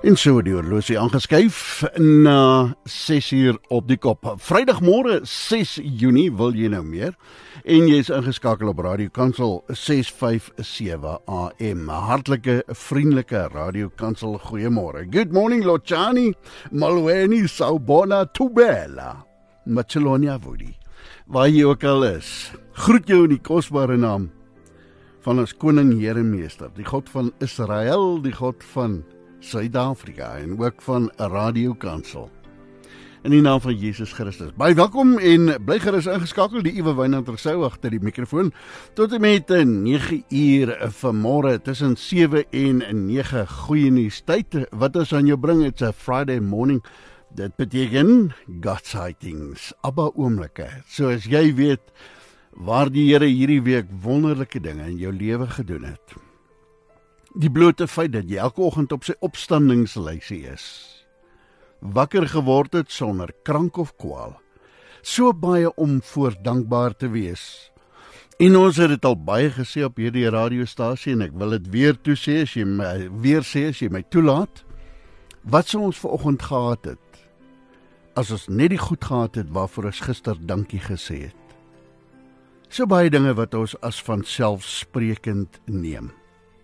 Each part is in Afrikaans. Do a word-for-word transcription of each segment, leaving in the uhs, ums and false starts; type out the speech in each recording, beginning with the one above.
En so die horlosie aangeskuif na ses uur op die kop. Vrydagmôre ses Junie, wil jy nou meer? En jy is ingeskakel op Radio Kansel ses vyf sewe A M. Hartlike, vriendelike Radio Kansel, goeiemôre. Good morning, Lochani, Malweni, Saubona, Tubela, Macelonia Woody. Waar jy ook al is, groet jou in die kosbare naam van ons koning Heremeester, die God van Israel, die God van Suid-Afrika en ook van Radio Kansel. In die naam van Jesus Christus. Baie welkom en bly gerus ingeskakel, die Ewe Wynand Rousseau agter die mikrofoon, tot en met nege uur vanmôre, tussen sewe en nege, goeie nuus tyd, wat ons aan jou bring, it's a Friday morning, dit beteken, God sightings, abba oomblikke, so as jy weet, waar die Here hierdie week wonderlike dinge in jou lewe gedoen het. Die blote feit dat jy elke oggend op sy opstandingslysie is, wakker geword het sonder krank of kwaal, so baie om voor dankbaar te wees. En ons het dit al baie gesê op hierdie radiostasie, en ek wil dit weer toesê, as jy my, weer sê, as jy my toelaat, wat sou ons vanoggend gehad het, as ons net die goed gehad het, waarvoor ons gister dankie gesê het. So baie dinge wat ons as vanselfsprekend neem.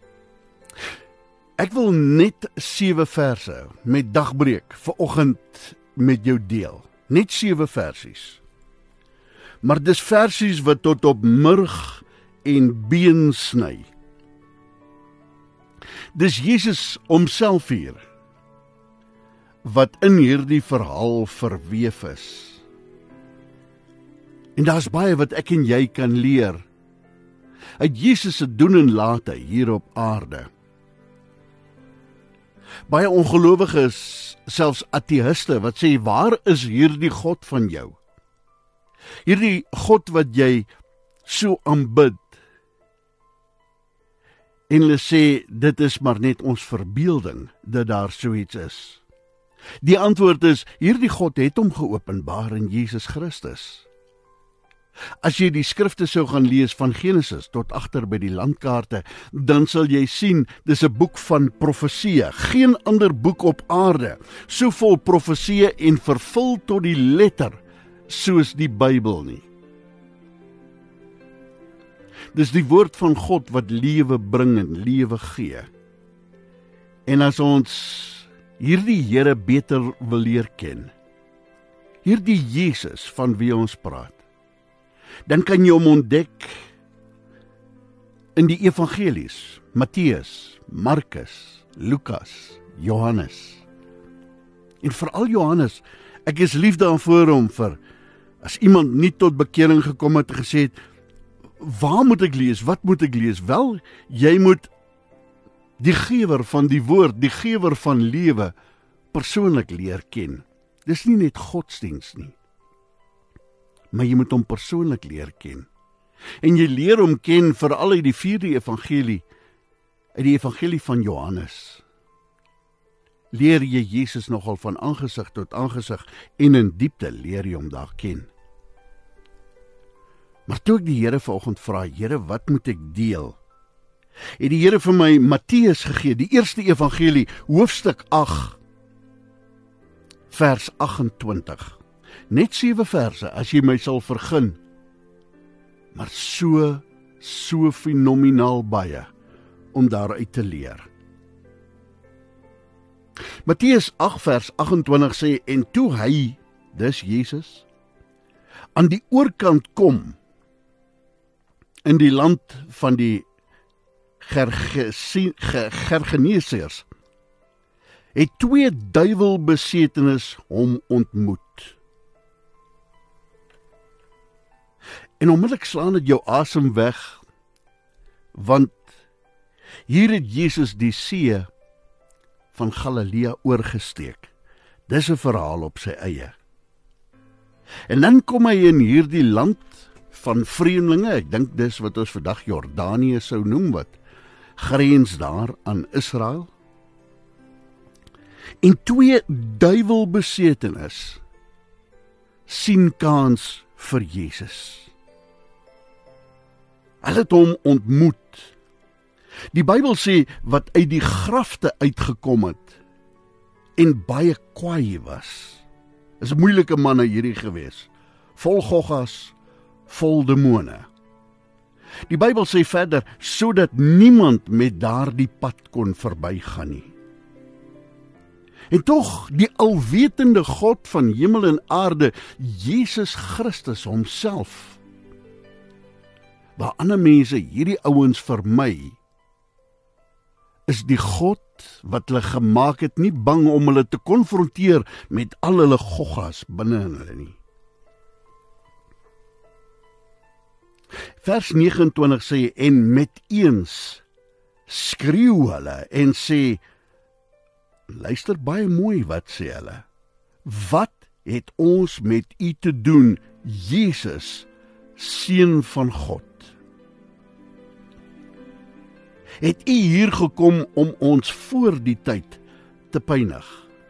Ek wil net sewe verse met dagbreek vanoggend met jou deel. Net sewe versies. Maar dis versies wat tot op murg en been sny. Dis Jesus homself hier, wat in hierdie verhaal verweef is. En daar's baie wat ek en jy kan leer uit Jesus se doen en late hier op aarde. Baie ongelowiges, selfs ateïste, wat sê, waar is hierdie God van jou? Hierdie God wat jy so aanbid. En hulle sê, dit is maar net ons verbeelding, dat daar so iets is. Die antwoord is, hierdie God het hom geopenbaar in Jesus Christus. As jy die skrifte sou gaan lees van Genesis tot agter by die landkaarte, dan sal jy sien, dis 'n boek van profeseë. Geen ander boek op aarde so vol profeseë en vervul tot die letter soos die Bybel nie. Dis die woord van God wat lewe bring en lewe gee. En as ons hierdie Here beter wil leer ken, hierdie Jesus van wie ons praat, dan kan jy hom ontdek in die evangelies, Matteus, Markus, Lukas, Johannes. En veral Johannes, ek is lief daarvoor hom vir, as iemand nie tot bekering gekom het, gesê het, waar moet ek lees, wat moet ek lees? Wel, jy moet die gewer van die woord, die gewer van lewe, persoonlik leer ken. Dis nie net godsdiens nie, maar jy moet hom persoonlik leer ken. En jy leer hom ken veral uit die vierde evangelie, uit die evangelie van Johannes. Leer jy Jesus nogal van aangesig tot aangesig, en in diepte leer jy hom daar ken. Maar toe ek die Here vanoggend vra, Here, wat moet ek deel? Het die Here vir my Matteus gegee, die eerste evangelie, hoofstuk agt, vers agt-en-twintig. Net sewe verse, as jy my sal vergun, maar so, so fenomenaal baie, om daaruit te leer. Matteus agt vers agt-en-twintig sê, en toe hy, dis Jesus, aan die oorkant kom, in die land van die Gergeneseërs, het twee duiwelbesetenes hom ontmoet. En onmiddellik slaan dit jou asem weg, want hier het Jesus die see van Galilea oorgesteek. Dis 'n verhaal op sy eie. En dan kom hy in hierdie land van vreemdelinge, ek dink dis wat ons vandag Jordanië sou noem, wat grens daar aan Israel. En twee duiwelbesetenes sien kans vir Jesus. Hulle het hom ontmoet. Die Bybel sê, wat uit die grafte uitgekom het, en baie kwaai was. Is moeilike manne hierdie gewees, vol goggas, vol demone. Die Bybel sê verder, sodat niemand met daardie pad kon verbygaan nie. En tog, die alwetende God van hemel en aarde, Jesus Christus homself, waar ander mense hierdie ouens vermy, is die God wat hulle gemaak het nie bang om hulle te konfronteer met al hulle goggas binne in hulle nie. Vers vyf nege sê, en met eens skreeu hulle en sê, luister baie mooi wat sê hulle, wat het ons met u te doen, Jesus, Seun van God? Het u hier gekom om ons voor die tyd te pynig?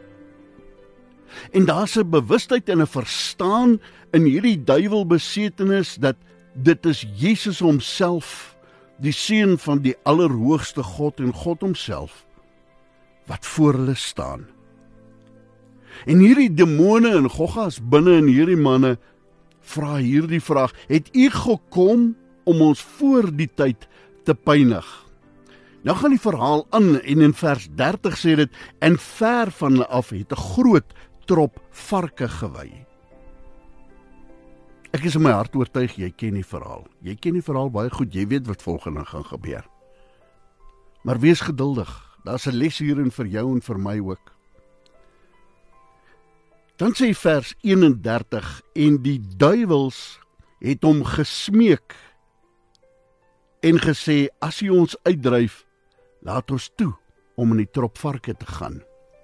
En daar's 'n bewustheid en 'n verstaan in hierdie duiwelbesetenis dat dit is Jesus homself, die Seun van die Allerhoogste God en God homself, wat voor hulle staan. En hierdie demone en goggas binne in hierdie manne vra hierdie vraag, het u gekom om ons voor die tyd te pynig? Nou gaan die verhaal aan en in vers dertig sê dit, en ver van hulle af het 'n groot trop varke gewy. Ek is in my hart oortuig, jy ken die verhaal. Jy ken die verhaal baie goed, jy weet wat volgende gaan gebeur. Maar wees geduldig, daar's 'n les hierin vir jou en vir my ook. Dan sê vers eenendertig, en die duiwels het hom gesmeek en gesê, as hy ons uitdryf, laat ons toe om in die trop varke te gaan.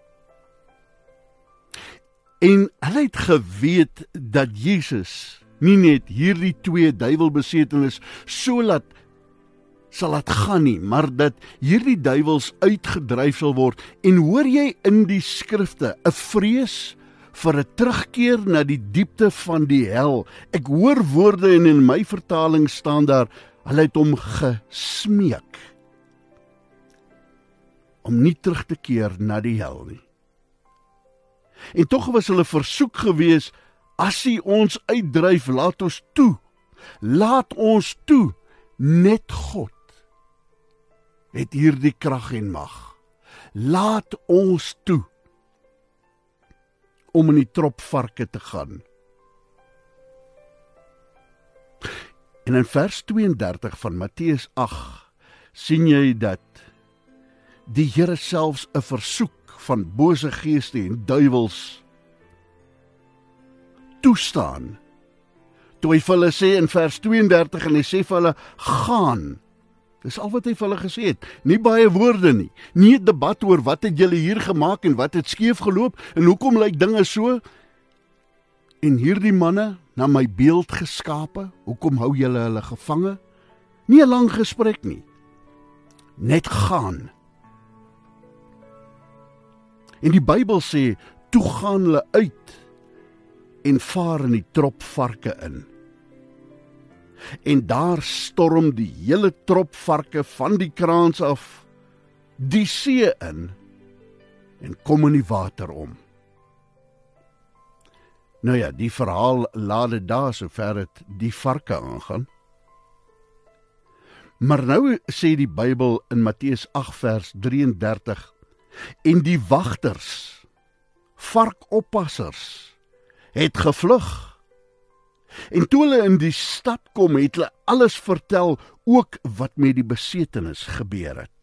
En hulle het geweet dat Jesus nie net hierdie twee duiwelbesetenis so laat sal laat gaan nie, maar dat hierdie duiwels uitgedryf sal word. En hoor jy in die skrifte 'n vrees vir 'n terugkeer na die diepte van die hel. Ek hoor woorde en in my vertaling staan daar, hulle het hom gesmeek om nie terug te keer na die hel nie. En tog was hulle versoek gewees, as hy ons uitdryf, laat ons toe, laat ons toe, net God het hierdie krag en mag. Laat ons toe om in die trop varke te gaan. En in vers tweeëndertig van Matteus agt sien jy dat die Here selfs 'n versoek van bose geeste en duiwels toestaan. Toe hy vir hulle sê in vers tweeëndertig en hy sê vir hulle, gaan. Dis al wat hy vir hulle gesê het. Nie baie woorde nie. Nie 'n debat oor wat het julle hier gemaak en wat het skeef geloop en hoekom lyk dinge so. En hierdie manne, na my beeld geskape, hoekom hou julle hulle gevange? Nie 'n lang gesprek nie. Net gaan. En die Bybel sê, toe gaan hulle uit en vaar in die trop varke in. En daar storm die hele trop varke van die kraans af, die see in, en kom in die water om. Nou ja, die verhaal laat dit daar sover dit die varke aangaan. Maar nou sê die Bybel in Matteus agt vers drieëndertig, en die wagters, varkoppassers, het gevlug. En toe hulle in die stad kom, het hulle alles vertel, ook wat met die besetenis gebeur het.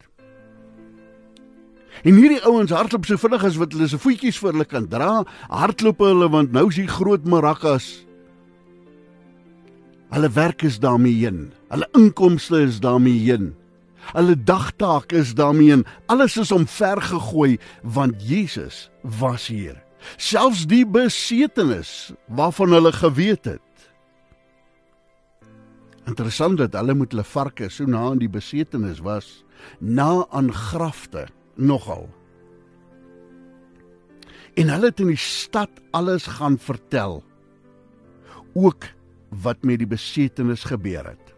En hierdie ouens hardloop so vinnig as wat hulle se voetjies vir hulle kan dra, hardloop hulle, want nou is die groot maracas. Hulle werk is daarmee heen, hulle inkomste is daarmee heen, hulle dagtaak is daarmee heen, alles is omver gegooi, want Jesus was hier. Selfs die besetenis waarvan hulle geweet het. Interessant dat hulle met hulle varke so na aan die besetenis was, na aan grafte nogal. En hulle het in die stad alles gaan vertel, ook wat met die besetenis gebeur het.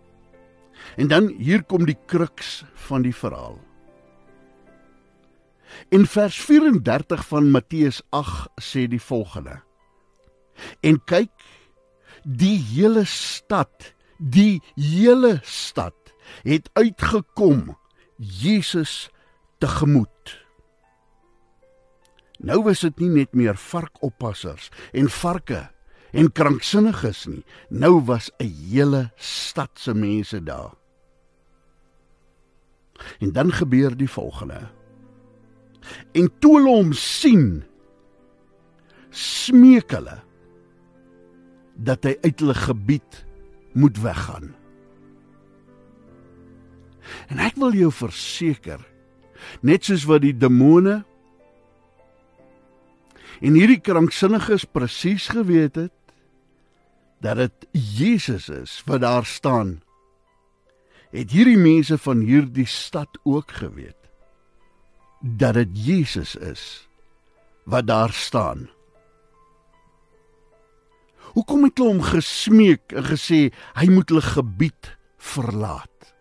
En dan hier kom die kruks van die verhaal. En vers vyf-en-dertig van Matteus agt sê die volgende: En kyk, die hele stad, die hele stad het uitgekom Jesus tegemoet. Nou was dit nie net meer varkoppassers en varke en kranksinniges nie, nou was 'n hele stad se mense daar. En dan gebeur die volgende: En toe hulle hom sien, smeek hulle dat hy uit hulle gebied moet weggaan. En ek wil jou verseker, net soos wat die demone en hierdie kranksinniges presies geweet het, dat dit Jesus is wat daar staan, het hierdie mense van hierdie stad ook geweet, dat dit Jesus is wat daar staan. Hoekom het hulle hom gesmeek en gesê, hy moet hulle gebied verlaat?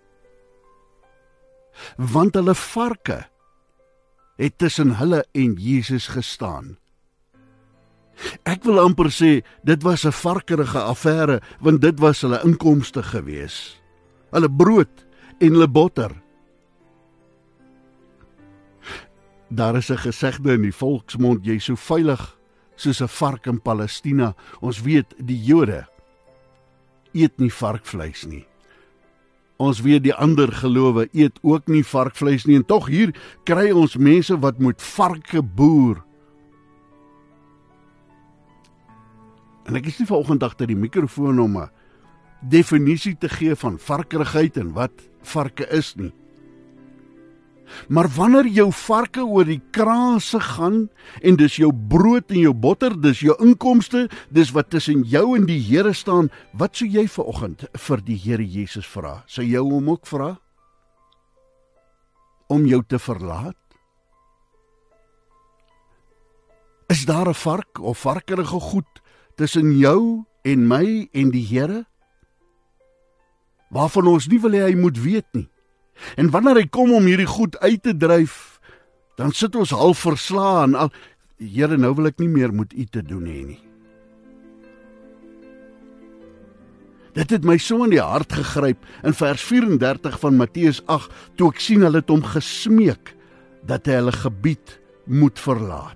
Want hulle varke het tussen hulle en Jesus gestaan. Ek wil amper sê, dit was 'n varkerige affære, want dit was hulle inkomste gewees. Hulle brood en hulle botter. Daar is 'n gesegde in die volksmond, jy is so veilig soos 'n vark in Palestina. Ons weet, die Jode eet nie varkvleis nie. Ons weet die ander gelowe eet ook nie varkvleis nie, en tog hier kry ons mense wat moet varke boer. En ek is nie vanoggend agter die mikrofoon om 'n definisie te gee van varkerigheid en wat varke is nie. Maar wanneer jou varke oor die kraanse gaan, en dis jou brood en jou botter, dis jou inkomste, dis wat tussen jou en die Here staan, wat sou jy vanoggend vir die Here Jesus vra? Sou jy hom ook vra om jou te verlaat? Is daar 'n vark of varkerige goed tussen jou en my en die Here, waarvan ons nie wil hê hy moet weet nie? En wanneer hy kom om hierdie goed uit te dryf, dan sit ons half verslaan. Al, Here, nou wil ek nie meer met u te doen hê nie. Dit het my so in die hart gegryp in vers vyf-en-dertig van Matteus agt, toe ek sien hulle het hom gesmeek dat hy hulle gebied moet verlaat.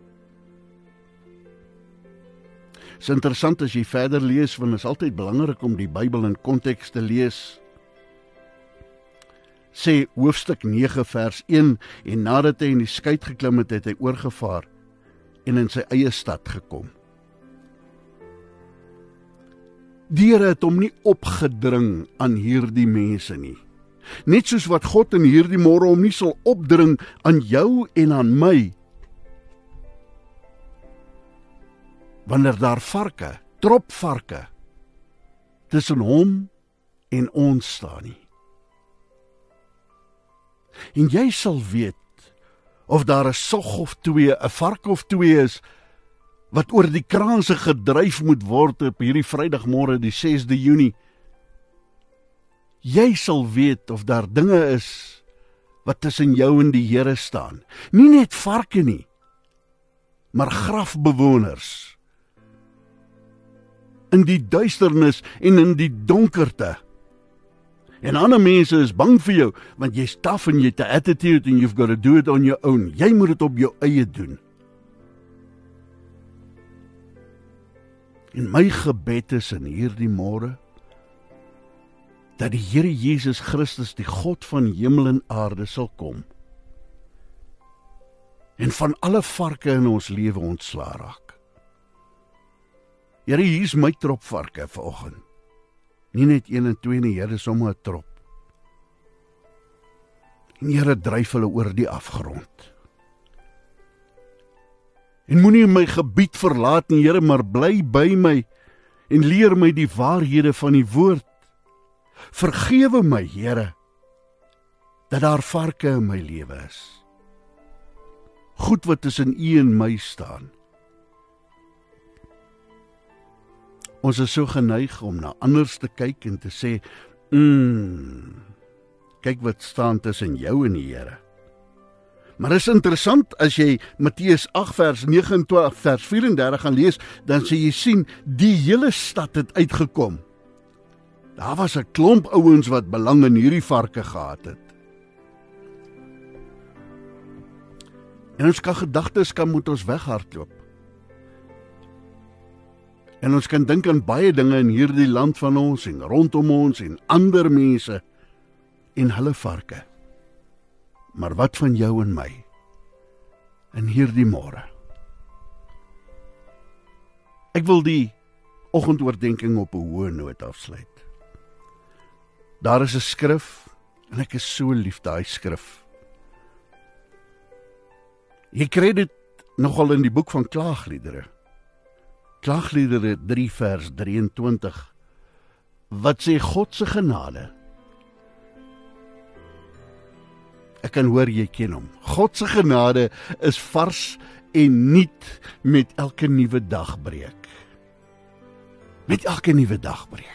Dit is interessant as jy verder lees, want dit is altyd belangrik om die Bybel in konteks te lees. Sê hoofstuk nege vers een, en nadat hy in die skei geklim het, het hy oorgevaar en in sy eie stad gekom. Die Here het hom nie opgedring aan hierdie mense nie. Net soos wat God in hierdie môre hom nie sal opdring aan jou en aan my, wanneer daar varke, tropvarke, tussen hom en ons staan nie. En jy sal weet of daar 'n sog of twee, 'n vark of twee is, wat oor die kraanse gedryf moet word op hierdie Vrydagmôre, die sesde Junie. Jy sal weet of daar dinge is wat tussen jou en die Here staan. Nie net varke nie, maar grafbewoners. In die duisternis en in die donkerte. En ander mense is bang vir jou, want jy's taaf en jy het 'n attitude and you've got to do it on your own. Jy moet dit op jou eie doen. En my gebed is in hierdie môre, dat die Here Jesus Christus, die God van hemel en aarde, sal kom, en van alle varke in ons lewe ontslaa raak. Here, hier is my tropvarke vanoggend. Nie net een en twee nie, Here, sommer 'n trop. En Here, dryf hulle oor die afgrond. En moenie my gebied verlaat nie, Here, maar bly by my en leer my die waarhede van die woord. Vergewe my, Here, dat daar varke in my lewe is. Goed wat tussen U en my staan. Ons is so geneig om na anders te kyk en te sê, mm, kyk wat staan tussen jou en die Here. Maar is interessant, as jy Matteus agt vers nege en twaalf vers vyf en dertig gaan lees, dan sê jy sien, die hele stad het uitgekom. Daar was 'n klomp ouens wat belang in hierdie varke gehad het. En ons kan gedagtes kan moet ons weghardloop. En ons kan dink aan baie dinge in hierdie land van ons en rondom ons en ander mense en hulle varke. Maar wat van jou en my in hierdie môre? Ek wil die oggendoordenkings op 'n hoë noot afsluit. Daar is 'n skrif en ek is so lief daai skrif. Jy kry dit nogal in die boek van Klaagliedere. Klaagliedere drie vers drieëntwintig, wat sê God se genade. Ek kan hoor jy ken hom. God se genade is vars en nuut met elke nuwe dagbreek. Met elke nuwe dagbreek.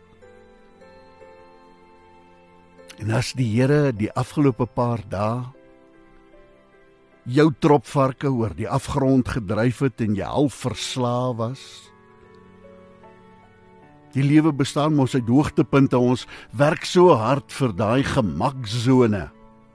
En as die Here die afgelope paar dae jou tropvarke oor die afgrond gedryf het en jy half verslaaf was. Die lewe bestaan mos uit hoogtepunte, ons werk so hard vir daai gemaksone,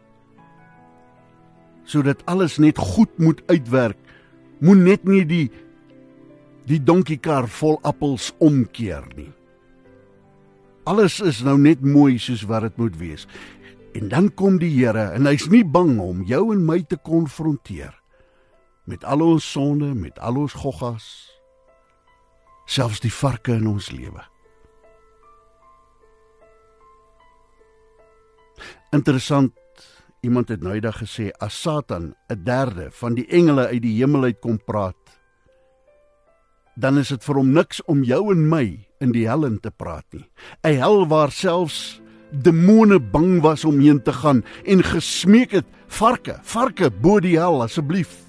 sodat alles net goed moet uitwerk, moet net nie die, die donkiekar vol appels omkeer nie. Alles is nou net mooi soos wat dit moet wees. En dan kom die Here, en hy's nie bang om jou en my te konfronteer, met al ons sonde, met al ons goggas, selfs die varke in ons lewe. Interessant, iemand het nou eendag gesê, as Satan, 'n derde van die engele uit die hemel uit kom praat, dan is dit vir hom niks om jou en my in die hel in te praat nie. 'n Hel waar selfs demone bang was om heen te gaan en gesmeek het, varke, varke bo die hel asseblief.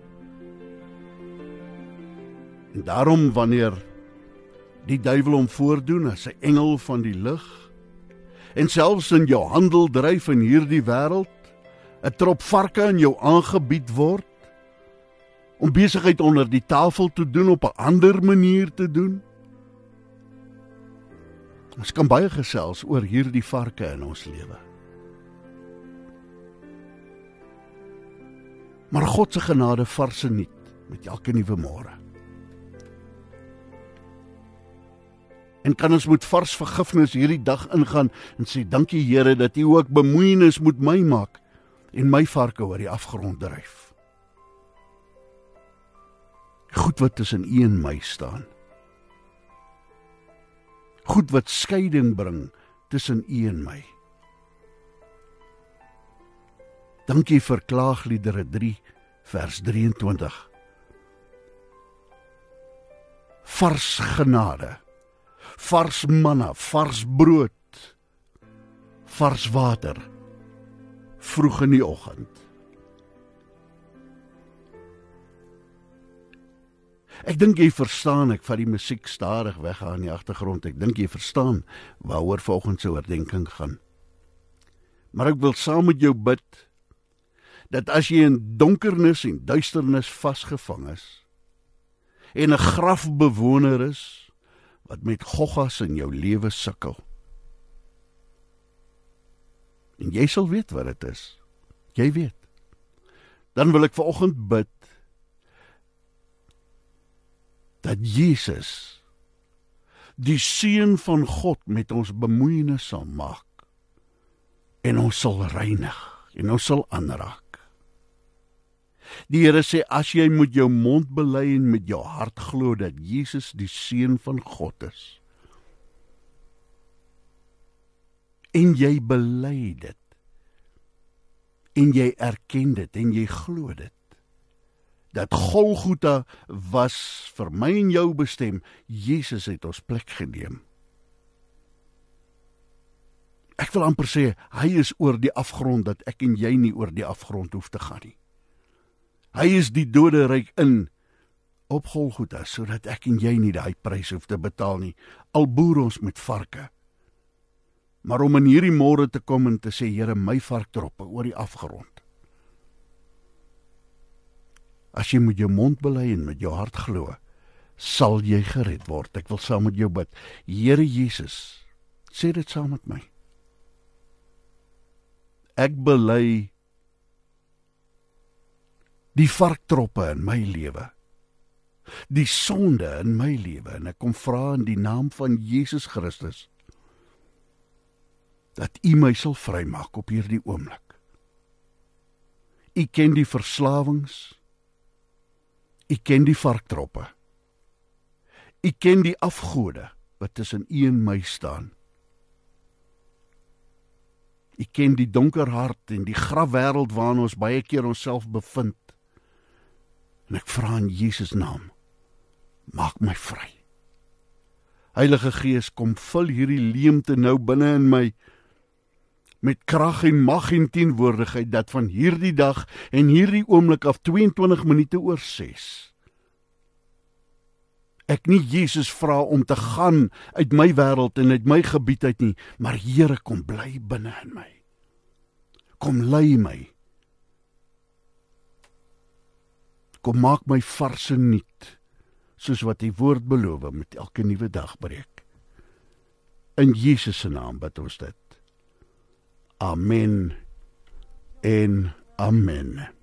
En daarom wanneer die duiwel hom voordoen as 'n engel van die lig en selfs in jou handel dryf in hierdie wêreld, 'n trop varke in jou aangebied word, om besigheid onder die tafel te doen, op 'n ander manier te doen. Ons kan baie gesels oor hierdie varke in ons lewe. Maar God se genade vars en nuut met elke nuwe môre. En kan ons met vars vergifnis hierdie dag ingaan en sê, dankie Here dat U ook bemoeienis met my maak en my varke oor die afgrond dryf. Goed wat tussen U en my staan. Goed wat skeiding bring tussen U en my. Dankie vir Klaagliedere drie vers drieëntwintig. Vars genade, vars manna, vars brood, vars water, vroeg in die oggend. Ek dink jy verstaan, ek vat die musiek stadig weg aan die agtergrond, ek dink jy verstaan waaroor volgende se oordeenking gaan. Maar ek wil saam met jou bid, dat as jy in donkernis en duisternis vasgevang is, en 'n grafbewoner is, wat met goggas in jou lewe sukkel, en jy sal weet wat dit is, jy weet, dan wil ek vanoggend bid, dat Jesus, die Seun van God, met ons bemoeienis sal maak, en ons sal reinig, en ons sal aanraak. Die Here sê, as jy met jou mond bely en met jou hart glo dat Jesus die Seun van God is, en jy bely dit, en jy erken dit, en jy glo dit, dat Golgotha was vir my en jou bestem, Jesus het ons plek geneem. Ek wil amper sê, hy is oor die afgrond, dat ek en jy nie oor die afgrond hoef te gaan nie. Hy is die doderyk in op Golgotha, sodat ek en jy nie daai prys hoef te betaal nie, al boer ons met varke. Maar om in hierdie môre te kom en te sê, Here, my varktroppe oor die afgrond. As jy met jou mond bely en met jou hart glo, sal jy gered word. Ek wil saam met jou bid. Here Jesus, sê dit saam met my. Ek bely die varktroppe in my lewe, die sonde in my lewe, en ek kom vra in die naam van Jesus Christus, dat U my sal vrymaak op hierdie oomblik. U ken die verslawings, U ken die varktroppe, U ken die afgode wat tussen U en my staan. U ken die donker hart en die grafwêreld waarin ons baie keer onsself bevind. En ek vra in Jesus naam, maak my vry. Heilige Gees, kom vul hierdie leemte nou binne in my, met krag en mag en teenwoordigheid, dat van hierdie dag en hierdie oomblik af tweeëntwintig minute oor ses, ek nie Jesus vra om te gaan uit my wêreld en uit my gebied uit nie, maar Here, kom bly binne in my. Kom lei my. Kom maak my vars en nuut, soos wat die woord beloof met elke nuwe dag breek. In Jesus se naam bid ons dit. Amen en amen.